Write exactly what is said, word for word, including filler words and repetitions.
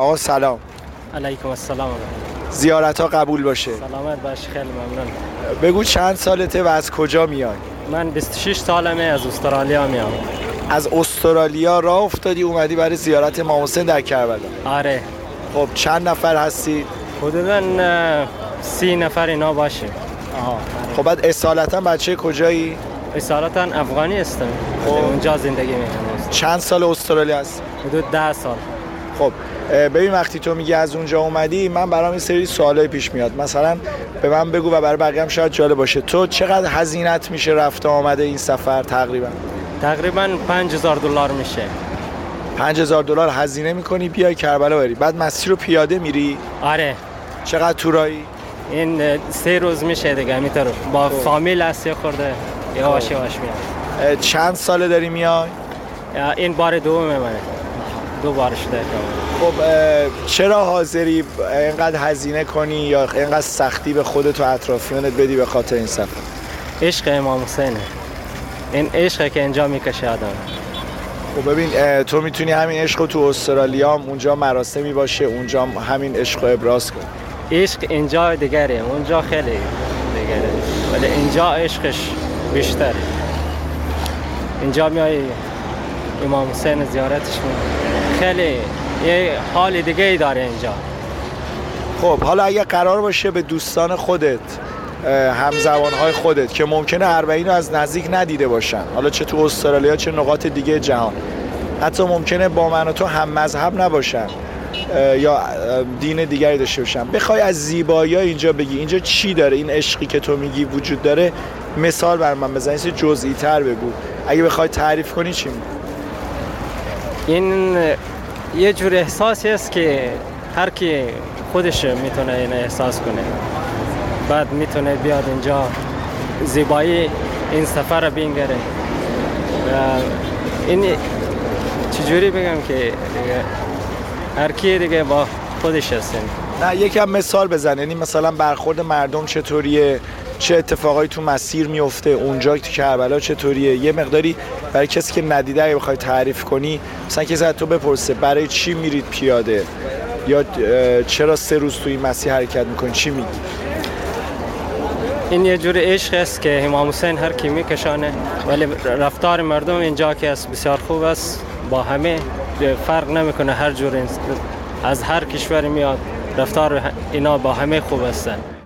آقا سلام. علیکم السلام. زیارت ها قبول باشه. سلامت باش، خیلی ممنون. بگو چند سالته و از کجا میای؟ من بیست و شش سالمه، از استرالیا میام. از استرالیا راه افتادی اومدی برای زیارت امام حسین در کربلا؟ آره. خب چند نفر هستی؟ حدوداً سی نفر اینا باشیم. آها. خب بعد اصالتا بچه کجایی؟ اصالتا افغانی هستم. خب اونجا زندگی میکنم. چند سال استرالیا هست؟ حدود ده سال. خب ببین وقتی تو میگی از اونجا اومدی، من برام این سری سوالای پیش میاد. مثلا به من بگو و برای بقیه هم شاید جالب باشه، تو چقدر هزینت میشه رفته آمده این سفر تقریبا؟ تقریبا پنج هزار دلار میشه. پنج هزار دلار هزینه میکنی بیای کربلا بری، بعد مسیر رو پیاده میری؟ آره. چقدر طولایی؟ این سه روز میشه دیگه، همینطور با خب. فامیل هست یه خورده یواش یواش میاد. چند ساله داری میای؟ این بار دومه منه، دو بار شده. خب چرا حاضری اینقدر هزینه کنی یا اینقدر سختی به خودت و اطرافیانت بدی به خاطر این سفر؟ عشق امام حسینه، این عشقه که اینجا میکشه آدم. خب ببین تو میتونی همین عشق رو تو استرالیا هم اونجا مراسمی باشه اونجا همین عشق رو ابراز کن. عشق اینجا دیگره، اونجا خیلی دیگره، ولی اینجا عشقش بیشتره. اینجا میای امام حسین زیارتش میکنی، خیلی یه حال دیگه ای داره اینجا. خب حالا اگه قرار باشه به دوستان خودت، همزبانهای خودت که ممکنه اربعین رو از نزدیک ندیده باشن، حالا چه تو استرالیا چه نقاط دیگه جهان، حتی ممکنه با من و تو هم مذهب نباشن یا دین دیگری داشته باشن، بخوای از زیبایی اینجا بگی اینجا چی داره، این عشقی که تو میگی وجود داره، مثال بر من بزن، این جزئی تر بگو، اگه بخوای تعریف کنی چی میگی؟ این یه جور احساسی است که هر کی خودش میتونه این احساس کنه، بعد میتونه بیاد اینجا زیبایی این سفر رو بینگره. این چجوری بگم که هر کی دیگه با خودش هست. نه یکم مثال بزن، یعنی مثلا برخورد مردم چطوریه، چه اتفاقایی تو مسیر میفته اونجا تو کربلا چطوریه، یه مقداری برای کسی که ندیده اگه بخوای تعریف کنی، مثلا کسی از تو بپرسه برای چی میرید پیاده یا چرا سه روز تو این مسیر حرکت میکنی، چی میگی؟ این یه جور عشق است که امام حسین هر کی میکشانه، ولی رفتار مردم اینجا که است بسیار خوب است، با همه فرق نمیکنه، هر جور از هر کشوری میاد رفتار اینا با همه خوب هستن.